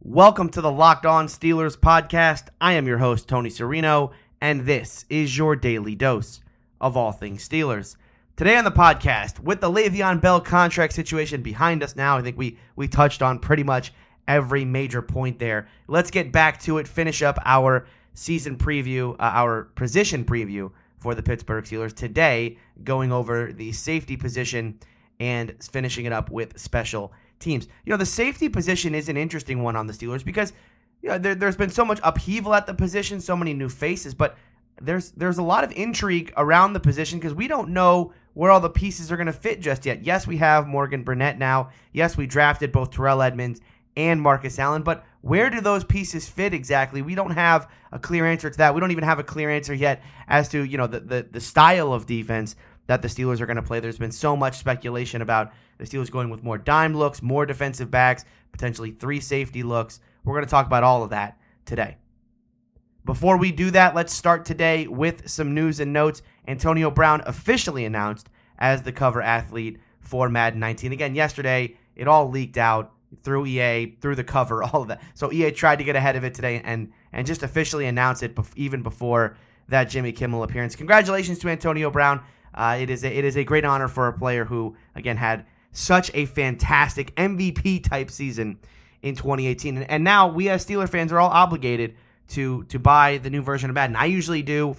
Welcome to the Locked On Steelers podcast. I am your host, Tony Serino, and this is your daily dose of all things Steelers. Today on the podcast, with the Le'Veon Bell contract situation behind us now, I think we touched on pretty much every major point there. Let's get back to it, finish up our season preview, our position preview for the Pittsburgh Steelers. Today, going over the safety position and finishing it up with special teams. You know, the safety position is an interesting one on the Steelers because there's been so much upheaval at the position, so many new faces, but there's a lot of intrigue around the position because we don't know where all the pieces are going to fit just yet. Yes, we have Morgan Burnett now. Yes, we drafted both Terrell Edmunds and Marcus Allen, but where do those pieces fit exactly? We don't have a clear answer to that. We don't even have a clear answer yet as to, the style of defense that the Steelers are going to play. There's been so much speculation about the Steelers going with more dime looks, more defensive backs, potentially 3 safety looks. We're going to talk about all of that today. Before we do that, let's start today with some news and notes. Antonio Brown officially announced as the cover athlete for Madden 19. Again, yesterday, it all leaked out through EA, through the cover, all of that. So EA tried to get ahead of it today and just officially announce it even before that Jimmy Kimmel appearance. Congratulations to Antonio Brown. It is a great honor for a player who, again, had such a fantastic MVP-type season in 2018. And now we as Steeler fans are all obligated to buy the new version of Madden. I usually do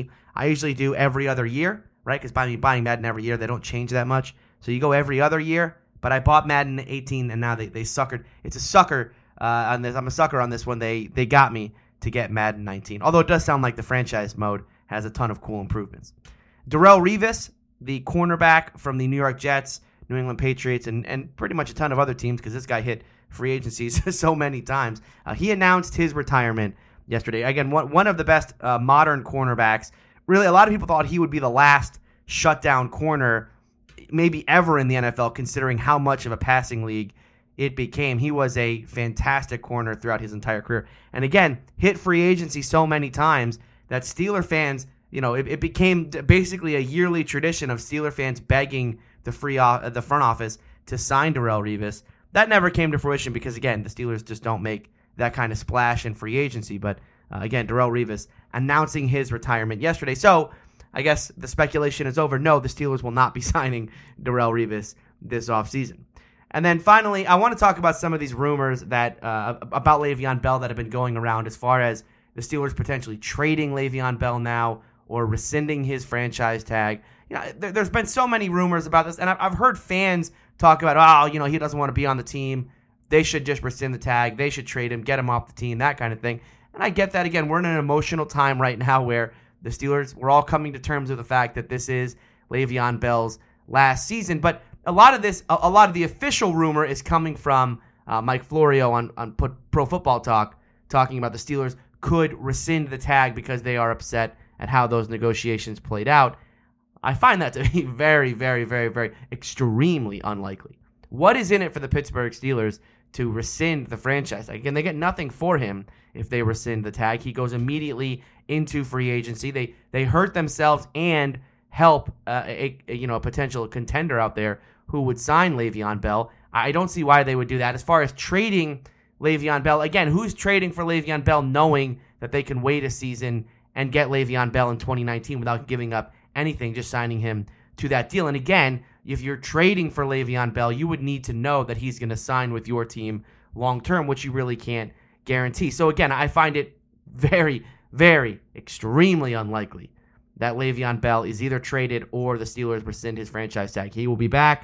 every other year, right? Because buying Madden every year, they don't change that much. So you go every other year. But I bought Madden 18, and now they suckered. It's a sucker on this. I'm a sucker on this one. They got me to get Madden 19. Although it does sound like the franchise mode has a ton of cool improvements. Darrelle Revis, the cornerback from the New York Jets, New England Patriots, and pretty much a ton of other teams because this guy hit free agencies so many times. He announced his retirement yesterday. Again, one of the best modern cornerbacks. Really, a lot of people thought he would be the last shutdown corner maybe ever in the NFL, considering how much of a passing league it became. He was a fantastic corner throughout his entire career. And again, hit free agency so many times that Steeler fans, it became basically a yearly tradition of Steeler fans begging the front office to sign Darrelle Revis. That never came to fruition because, again, the Steelers just don't make that kind of splash in free agency. But, again, Darrelle Revis announcing his retirement yesterday. So, I guess the speculation is over. No, the Steelers will not be signing Darrelle Revis this offseason. And then finally, I want to talk about some of these rumors that about Le'Veon Bell that have been going around as far as the Steelers potentially trading Le'Veon Bell now or rescinding his franchise tag. There's been so many rumors about this, and I've heard fans talk about, he doesn't want to be on the team. They should just rescind the tag. They should trade him, get him off the team, that kind of thing. And I get that. Again, we're in an emotional time right now where the Steelers, we're all coming to terms with the fact that this is Le'Veon Bell's last season. But a lot of the official rumor is coming from Mike Florio on Pro Football Talk, talking about the Steelers could rescind the tag because they are upset at how those negotiations played out. I find that to be very, very, very, very extremely unlikely. What is in it for the Pittsburgh Steelers to rescind the franchise? Again, they get nothing for him if they rescind the tag. He goes immediately into free agency. They hurt themselves and help a potential contender out there who would sign Le'Veon Bell. I don't see why they would do that. As far as trading Le'Veon Bell, again, who's trading for Le'Veon Bell knowing that they can wait a season and get Le'Veon Bell in 2019 without giving up anything, just signing him to that deal? And again, if you're trading for Le'Veon Bell, you would need to know that he's going to sign with your team long-term, which you really can't guarantee. So again, I find it very, very extremely unlikely that Le'Veon Bell is either traded or the Steelers rescind his franchise tag. He will be back,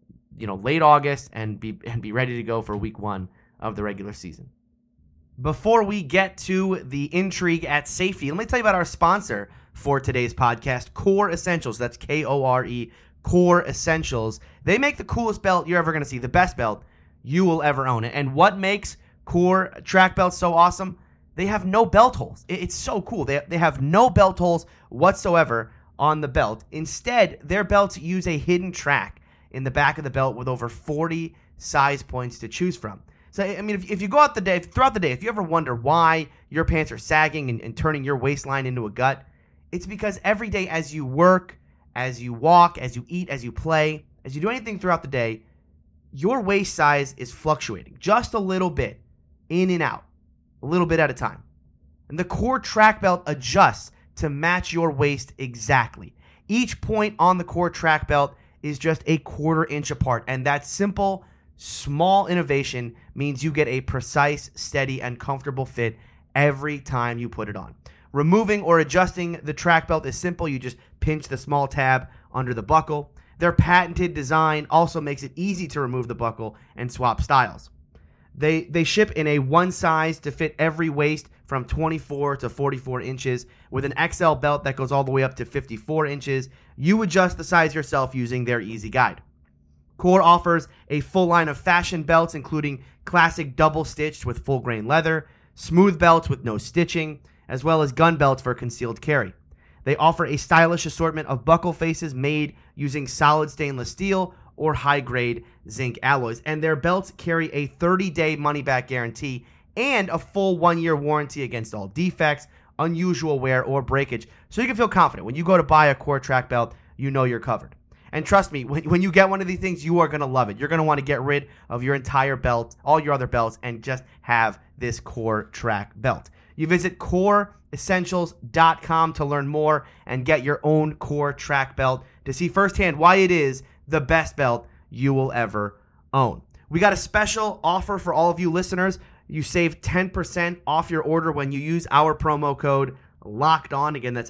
late August and be ready to go for week 1 of the regular season. Before we get to the intrigue at safety, let me tell you about our sponsor for today's podcast, Core Essentials. That's Kore, Core Essentials. They make the coolest belt you're ever going to see, the best belt you will ever own. And what makes Core track belts so awesome? They have no belt holes. It's so cool. They have no belt holes whatsoever on the belt. Instead, their belts use a hidden track in the back of the belt with over 40 size points to choose from. So, I mean, if you go out throughout the day, if you ever wonder why your pants are sagging and turning your waistline into a gut, it's because every day as you work, as you walk, as you eat, as you play, as you do anything throughout the day, your waist size is fluctuating just a little bit. in and out, a little bit at a time. And the core track belt adjusts to match your waist exactly. Each point on the core track belt is just a 1/4 inch apart, and that simple, small innovation means you get a precise, steady, and comfortable fit every time you put it on. Removing or adjusting the track belt is simple. You just pinch the small tab under the buckle. Their patented design also makes it easy to remove the buckle and swap styles. They ship in a one size to fit every waist from 24 to 44 inches with an XL belt that goes all the way up to 54 inches. You adjust the size yourself using their easy guide. Core offers a full line of fashion belts, including classic double stitched with full grain leather, smooth belts with no stitching, as well as gun belts for concealed carry. They offer a stylish assortment of buckle faces made using solid stainless steel or high-grade zinc alloys, and their belts carry a 30-day money-back guarantee and a full 1-year warranty against all defects, unusual wear, or breakage. So you can feel confident. When you go to buy a core track belt, you know you're covered. And trust me, when you get one of these things, you are going to love it. You're going to want to get rid of your entire belt, all your other belts, and just have this core track belt. You visit coreessentials.com to learn more and get your own core track belt to see firsthand why it is the best belt you will ever own. We got a special offer for all of you listeners. You save 10% off your order when you use our promo code LOCKEDON. Again, that's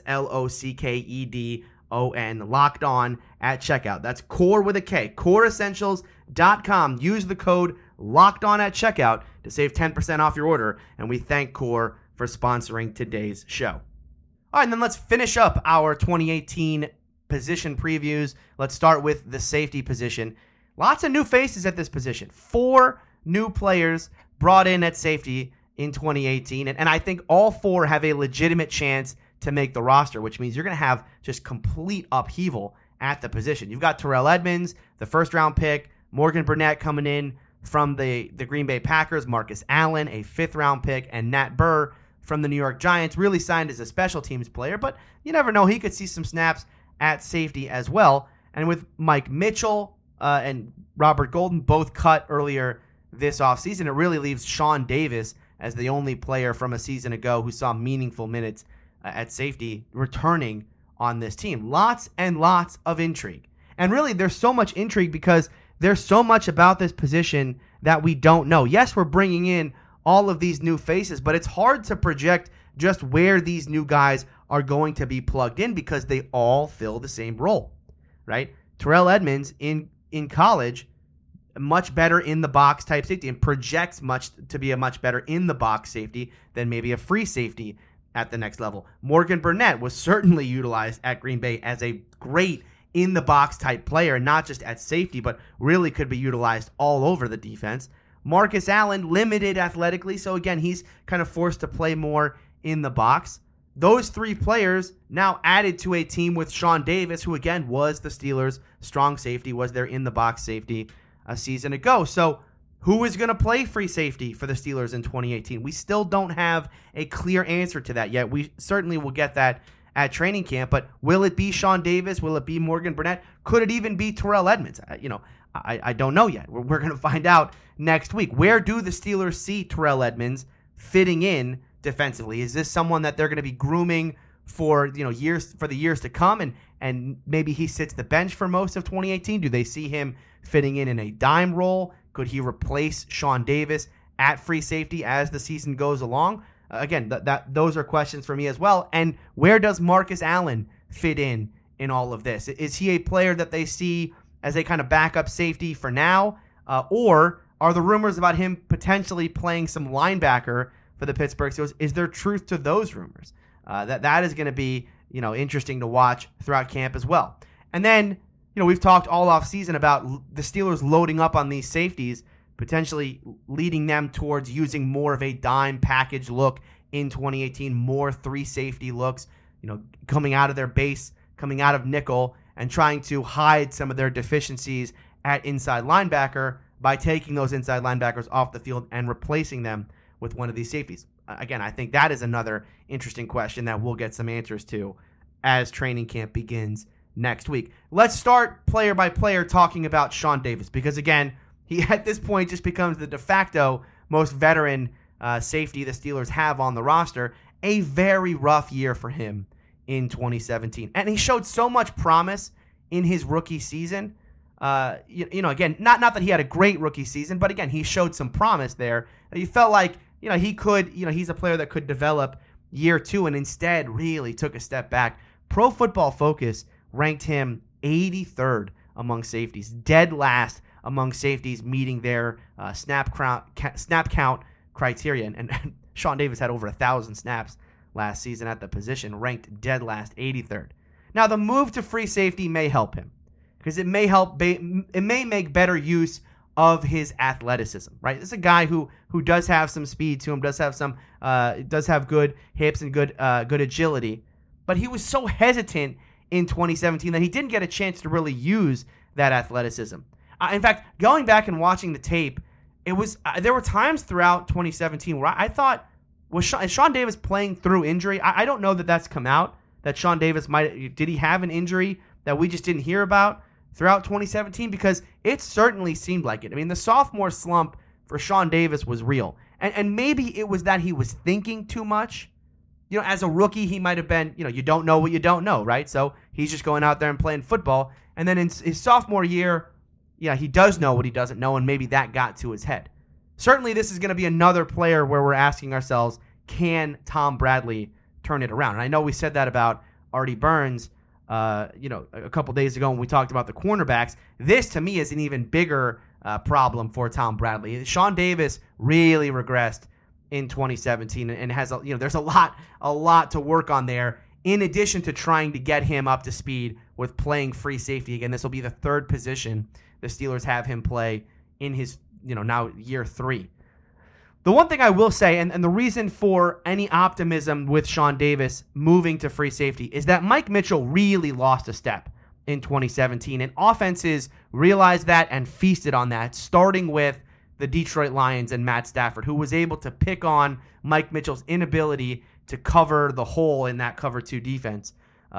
LOCKEDON, locked on at checkout. That's core with a K, coreessentials.com. Use the code locked on at checkout to save 10% off your order. And we thank Core for sponsoring today's show. All right, and then let's finish up our 2018 position previews. Let's start with the safety position. Lots of new faces at this position. 4 new players brought in at safety in 2018. And I think all 4 have a legitimate chance to make the roster, which means you're going to have just complete upheaval at the position. You've got Terrell Edmunds, the first-round pick, Morgan Burnett coming in from the Green Bay Packers, Marcus Allen, a 5th-round pick, and Nat Burr from the New York Giants, really signed as a special teams player, but you never know. He could see some snaps at safety as well. And with Mike Mitchell and Robert Golden both cut earlier this offseason, it really leaves Sean Davis as the only player from a season ago who saw meaningful minutes at safety returning on this team. Lots and lots of intrigue. And really, there's so much intrigue because there's so much about this position that we don't know. Yes, we're bringing in all of these new faces, but it's hard to project just where these new guys are going to be plugged in because they all fill the same role, right? Terrell Edmunds in college, much better in the box type safety and projects to be a much better in the box safety than maybe a free safety at the next level. Morgan Burnett was certainly utilized at Green Bay as a great in the box type player, not just at safety, but really could be utilized all over the defense. Marcus Allen, limited athletically, so again, he's kind of forced to play more in the box. Those 3 players now added to a team with Sean Davis, who again was the Steelers' strong safety, was their in-the-box safety a season ago. So who is going to play free safety for the Steelers in 2018? We still don't have a clear answer to that yet. We certainly will get that at training camp, but will it be Sean Davis? Will it be Morgan Burnett? Could it even be Terrell Edmunds? I don't know yet. We're going to find out next week. Where do the Steelers see Terrell Edmunds fitting in defensively? Is this someone that they're going to be grooming for the years to come, and maybe he sits the bench for most of 2018? Do they see him fitting in a dime role? Could he replace Sean Davis at free safety as the season goes along? Again, those are questions for me as well. And where does Marcus Allen fit in all of this? Is he a player that they see as a kind of backup safety for now? Or are the rumors about him potentially playing some linebacker for the Pittsburgh Steelers, is there truth to those rumors? That is going to be interesting to watch throughout camp as well. And then we've talked all off season about the Steelers loading up on these safeties, potentially leading them towards using more of a dime package look in 2018, more 3 safety looks, coming out of their base, coming out of nickel, and trying to hide some of their deficiencies at inside linebacker by taking those inside linebackers off the field and replacing them with one of these safeties. Again, I think that is another interesting question that we'll get some answers to as training camp begins next week. Let's start player by player talking about Sean Davis because, again, he at this point just becomes the de facto most veteran safety the Steelers have on the roster, a very rough year for him in 2017. And he showed so much promise in his rookie season. Again, not that he had a great rookie season, but again, he showed some promise there. You felt like, he could, he's a player that could develop year 2, and instead really took a step back. Pro Football Focus ranked him 83rd among safeties, dead last among safeties meeting their snap count criteria. And Sean Davis had over 1,000 snaps last season at the position, ranked dead last, 83rd. Now, the move to free safety may help him because it may make better use of his athleticism, right? This is a guy who does have some speed to him, does have good hips and good agility, but he was so hesitant in 2017 that he didn't get a chance to really use that athleticism. In fact, going back and watching the tape, there were times throughout 2017 where I thought, is Sean Davis playing through injury? I don't know that that's come out, that Sean Davis did he have an injury that we just didn't hear about throughout 2017? Because it certainly seemed like it. I mean, the sophomore slump for Sean Davis was real. And maybe it was that he was thinking too much. As a rookie, he might have been, you don't know what you don't know, right? So he's just going out there and playing football. And then in his sophomore year, he does know what he doesn't know, and maybe that got to his head. Certainly, this is going to be another player where we're asking ourselves, can Tom Bradley turn it around? And I know we said that about Artie Burns, a couple days ago when we talked about the cornerbacks. This, to me, is an even bigger problem for Tom Bradley. Sean Davis really regressed in 2017 and has there's a lot to work on there, in addition to trying to get him up to speed with playing free safety. Again, this will be the third position the Steelers have him play in his now year 3. The one thing I will say, and the reason for any optimism with Sean Davis moving to free safety, is that Mike Mitchell really lost a step in 2017, and offenses realized that and feasted on that, starting with the Detroit Lions and Matt Stafford, who was able to pick on Mike Mitchell's inability to cover the hole in that cover 2 defense.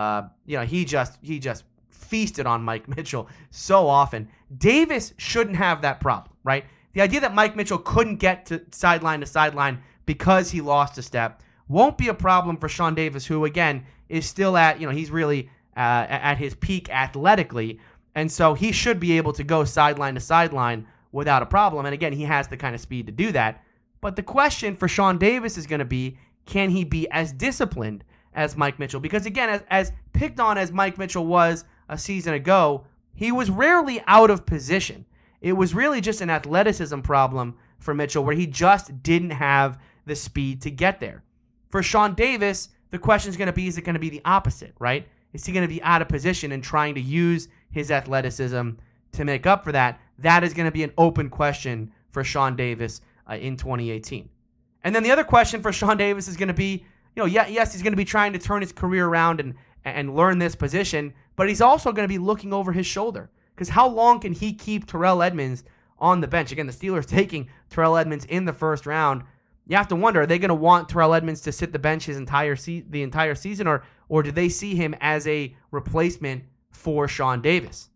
He just feasted on Mike Mitchell so often. Davis shouldn't have that problem, right? The idea that Mike Mitchell couldn't get to sideline because he lost a step won't be a problem for Sean Davis, who, again, is still at, he's really at his peak athletically, and so he should be able to go sideline to sideline without a problem. And again, he has the kind of speed to do that. But the question for Sean Davis is going to be, can he be as disciplined as Mike Mitchell? Because again, as picked on as Mike Mitchell was a season ago, he was rarely out of position. It was really just an athleticism problem for Mitchell, where he just didn't have the speed to get there. For Sean Davis, the question is going to be, is it going to be the opposite, right? Is he going to be out of position and trying to use his athleticism to make up for that? That is going to be an open question for Sean Davis in 2018. And then the other question for Sean Davis is going to be, yes, he's going to be trying to turn his career around and learn this position, but he's also going to be looking over his shoulder. Because how long can he keep Terrell Edmunds on the bench? Again, the Steelers taking Terrell Edmunds in the first round. You have to wonder, are they going to want Terrell Edmunds to sit the bench the entire season, or do they see him as a replacement for Sean Davis?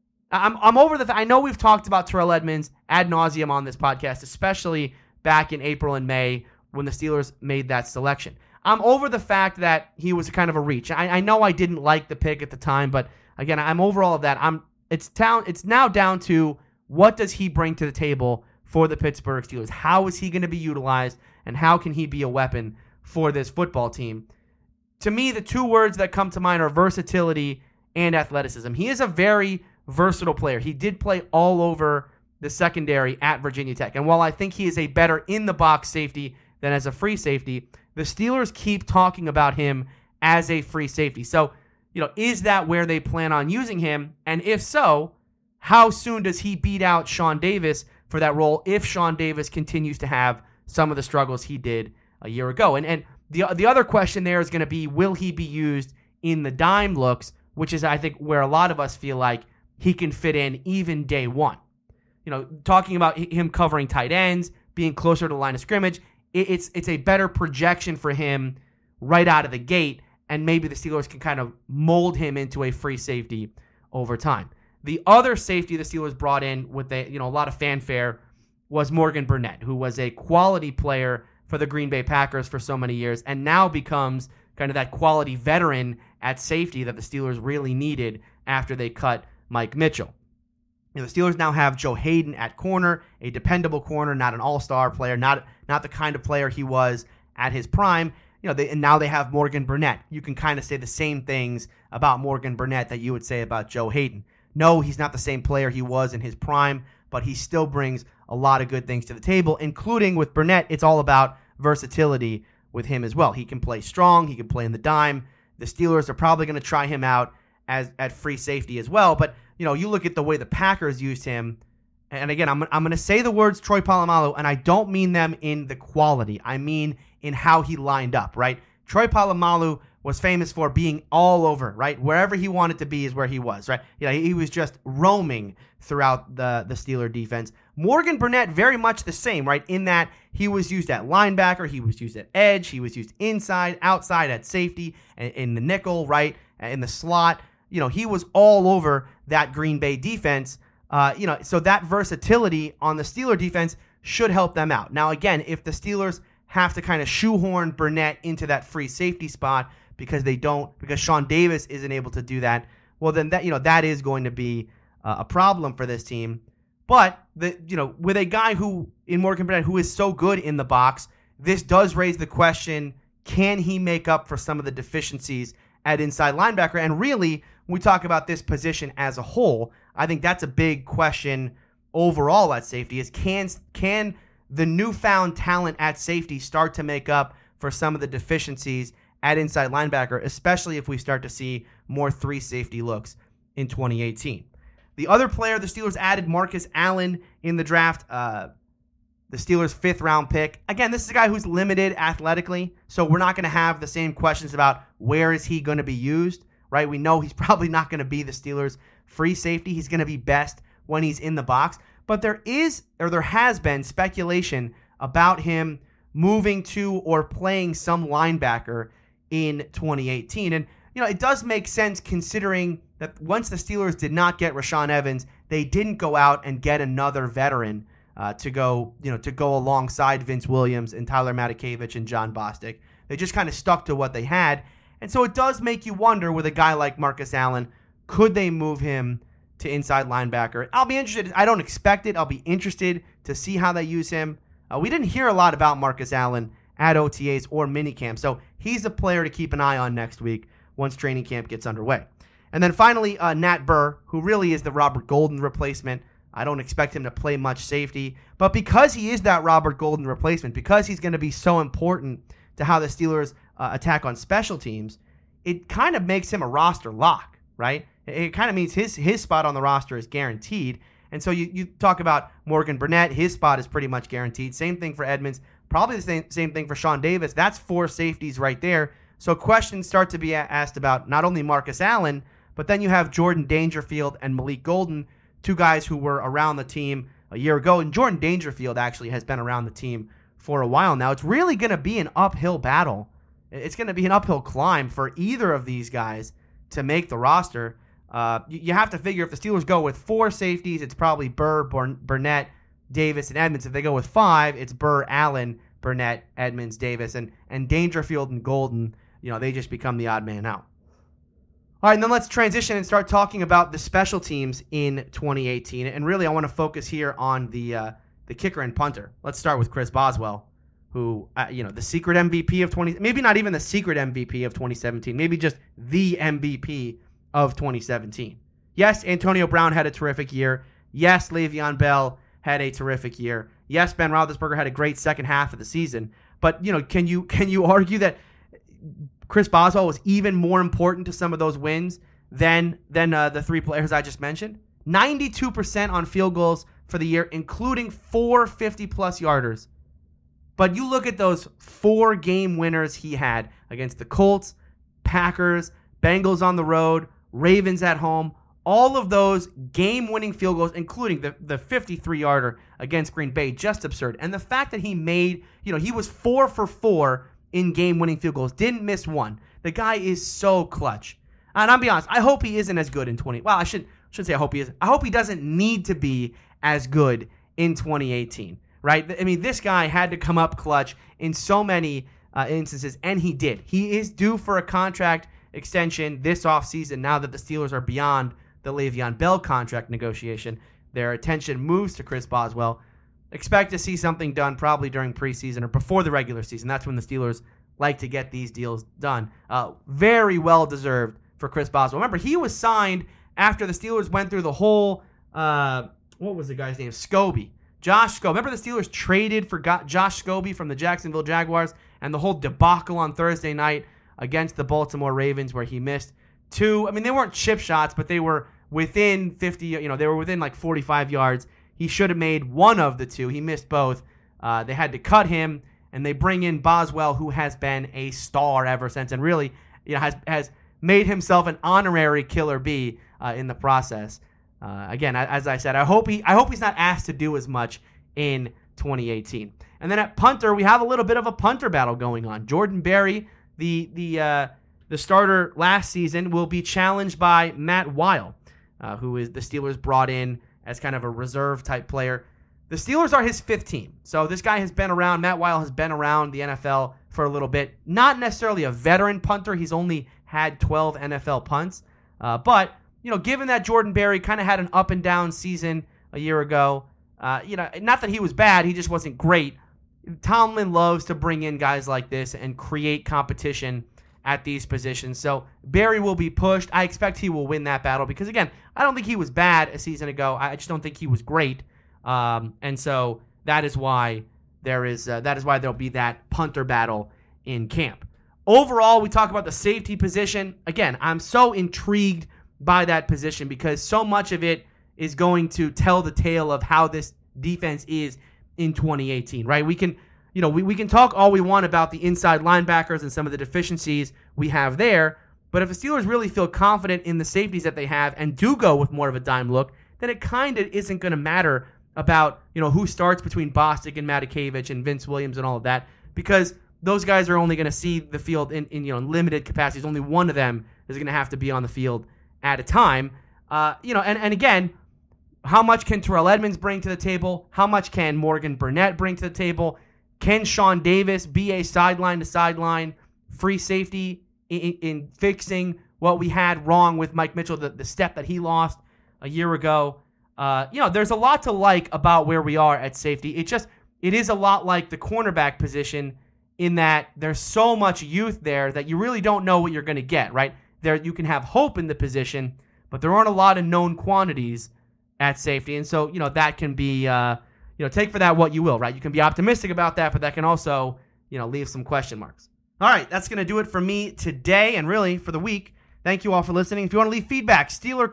I'm over I know we've talked about Terrell Edmunds ad nauseum on this podcast, especially back in April and May when the Steelers made that selection. I'm over the fact that he was kind of a reach. I know I didn't like the pick at the time, but again, I'm over all of that. It's now down to, what does he bring to the table for the Pittsburgh Steelers? How is he going to be utilized, and how can he be a weapon for this football team? To me, the two words that come to mind are versatility and athleticism. He is a very versatile player. He did play all over the secondary at Virginia Tech. And while I think he is a better in-the-box safety than as a free safety, the Steelers keep talking about him as a free safety. So, is that where they plan on using him? And if so, how soon does he beat out Sean Davis for that role if Sean Davis continues to have some of the struggles he did a year ago? And the other question there is going to be, will he be used in the dime looks, which is, I think, where a lot of us feel like he can fit in even day one. Talking about him covering tight ends, being closer to the line of scrimmage, it's a better projection for him right out of the gate, and maybe the Steelers can kind of mold him into a free safety over time. The other safety the Steelers brought in with a lot of fanfare was Morgan Burnett, who was a quality player for the Green Bay Packers for so many years and now becomes kind of that quality veteran at safety that the Steelers really needed after they cut Mike Mitchell. The Steelers now have Joe Hayden at corner, a dependable corner, not an all-star player, not the kind of player he was at his prime. And now they have Morgan Burnett. You can kind of say the same things about Morgan Burnett that you would say about Joe Hayden. No, he's not the same player he was in his prime, but he still brings a lot of good things to the table, including with Burnett, it's all about versatility with him as well. He can play strong. He can play in the dime. The Steelers are probably going to try him out at free safety as well. But, you look at the way the Packers used him, and again, I'm going to say the words Troy Polamalu, and I don't mean them in the quality. I mean in how he lined up, right? Troy Polamalu was famous for being all over, right? Wherever he wanted to be is where he was, right? He was just roaming throughout the Steeler defense. Morgan Burnett, very much the same, right? In that he was used at linebacker, he was used at edge, he was used inside, outside, at safety, in the nickel, right? In the slot. He was all over that Green Bay defense. So that versatility on the Steeler defense should help them out. Now, again, if the Steelers have to kind of shoehorn Burnett into that free safety spot because Sean Davis isn't able to do that, well, then that is going to be a problem for this team. But with a guy in Morgan Burnett who is so good in the box, this does raise the question: can he make up for some of the deficiencies at inside linebacker? And really, when we talk about this position as a whole, I think that's a big question overall at safety: is can the newfound talent at safety start to make up for some of the deficiencies at inside linebacker, especially if we start to see more three safety looks in 2018. The other player the Steelers added, Marcus Allen, in the draft, the Steelers' 5th-round pick. Again, this is a guy who's limited athletically, so we're not going to have the same questions about where is he going to be used, right? We know he's probably not going to be the Steelers' free safety. He's going to be best when he's in the box. But there has been speculation about him moving to or playing some linebacker in 2018. And, it does make sense considering that once the Steelers did not get Rashaan Evans, they didn't go out and get another veteran to go alongside Vince Williams and Tyler Matakevich and John Bostic. They just kind of stuck to what they had. And so it does make you wonder with a guy like Marcus Allen, could they move him to inside linebacker? I'll be interested. I don't expect it. I'll be interested to see how they use him. We didn't hear a lot about Marcus Allen at OTAs or minicamp, so he's a player to keep an eye on next week once training camp gets underway. And then finally, Nat Burr, who really is the Robert Golden replacement. I don't expect him to play much safety, but because he is that Robert Golden replacement, because he's going to be so important to how the Steelers attack on special teams, it kind of makes him a roster lock, right? It kind of means his spot on the roster is guaranteed. And so you talk about Morgan Burnett, his spot is pretty much guaranteed. Same thing for Edmonds, probably the same thing for Sean Davis. That's 4 safeties right there. So questions start to be asked about not only Marcus Allen, but then you have Jordan Dangerfield and Malik Golden, 2 guys who were around the team a year ago. And Jordan Dangerfield actually has been around the team for a while now. It's really going to be an uphill battle. It's going to be an uphill climb for either of these guys to make the roster. You have to figure if the Steelers go with 4 safeties, it's probably Burr, Burnett, Davis, and Edmonds. If they go with 5, it's Burr, Allen, Burnett, Edmonds, Davis, and Dangerfield and Golden. They just become the odd man out. All right, and then let's transition and start talking about the special teams in 2018. And really, I want to focus here on the kicker and punter. Let's start with Chris Boswell, who, the secret MVP of maybe not even the secret MVP of 2017, maybe just the MVP of 2017. Yes, Antonio Brown had a terrific year. Yes, Le'Veon Bell had a terrific year. Yes, Ben Roethlisberger had a great second half of the season. But, can you argue that Chris Boswell was even more important to some of those wins than the 3 players I just mentioned? 92% on field goals for the year, including 4 50-plus yarders. But you look at those 4 game winners he had against the Colts, Packers, Bengals on the road, Ravens at home, all of those game-winning field goals, including the 53-yarder against Green Bay, just absurd. And the fact that he made, he was 4 for 4 in game-winning field goals, didn't miss one. The guy is so clutch. And I'll be honest, I hope he isn't as good in 20. Well, I shouldn't say I hope he isn't. I hope he doesn't need to be as good in 2018, right? I mean, this guy had to come up clutch in so many instances, and he did. He is due for a contract extension this offseason now that the Steelers are beyond the Le'Veon Bell contract negotiation. Their attention moves to Chris Boswell. Expect to see something done probably during preseason or before the regular season. That's when the Steelers like to get these deals done. Very well deserved for Chris Boswell. Remember, he was signed after the Steelers went through the whole, what was the guy's name? Scobie. Josh Scobie. Remember the Steelers traded for Josh Scobie from the Jacksonville Jaguars and the whole debacle on Thursday night against the Baltimore Ravens where he missed two. I mean, they weren't chip shots, but they were within 50, they were within like 45 yards. He should have made one of the two. He missed both. They had to cut him, and they bring in Boswell, who has been a star ever since, and really, has made himself an honorary killer bee in the process. Again, as I said, I hope he's not asked to do as much in 2018. And then at punter, we have a little bit of a punter battle going on. Jordan Berry, the starter last season, will be challenged by Matt Weil, who is the Steelers brought in as kind of a reserve type player. The Steelers are his fifth team. So this guy has been around. Matt Weil has been around the NFL for a little bit. Not necessarily a veteran punter. He's only had 12 NFL punts. But, given that Jordan Berry kind of had an up and down season a year ago, not that he was bad, he just wasn't great. Tomlin loves to bring in guys like this and create competition at these positions. So Berry will be pushed. I expect he will win that battle because, again, I don't think he was bad a season ago. I just don't think he was great. And so that is why there'll be that punter battle in camp. Overall, we talk about the safety position. Again, I'm so intrigued by that position because so much of it is going to tell the tale of how this defense is in 2018, right? We can talk all we want about the inside linebackers and some of the deficiencies we have there, but if the Steelers really feel confident in the safeties that they have and do go with more of a dime look, then it kind of isn't going to matter about, who starts between Bostic and Matakevich and Vince Williams and all of that, because those guys are only going to see the field in limited capacities. Only one of them is going to have to be on the field at a time. And again, how much can Terrell Edmonds bring to the table? How much can Morgan Burnett bring to the table? Can Sean Davis be a sideline-to-sideline free safety in fixing what we had wrong with Mike Mitchell, the step that he lost a year ago? There's a lot to like about where we are at safety. It is a lot like the cornerback position in that there's so much youth there that you really don't know what you're going to get, right? There you can have hope in the position, but there aren't a lot of known quantities at safety. And so, that can be, take for that what you will, right? You can be optimistic about that, but that can also, leave some question marks. All right, that's going to do it for me today and really for the week. Thank you all for listening. If you want to leave feedback,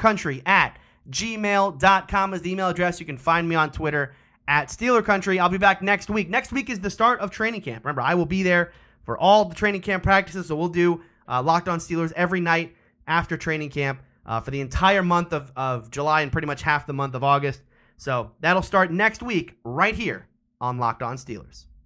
SteelerCountry@gmail.com is the email address. You can find me on Twitter @SteelerCountry. I'll be back next week. Next week is the start of training camp. Remember, I will be there for all the training camp practices, so we'll do Locked On Steelers every night after training camp for the entire month of July and pretty much half the month of August. So that'll start next week right here on Locked On Steelers.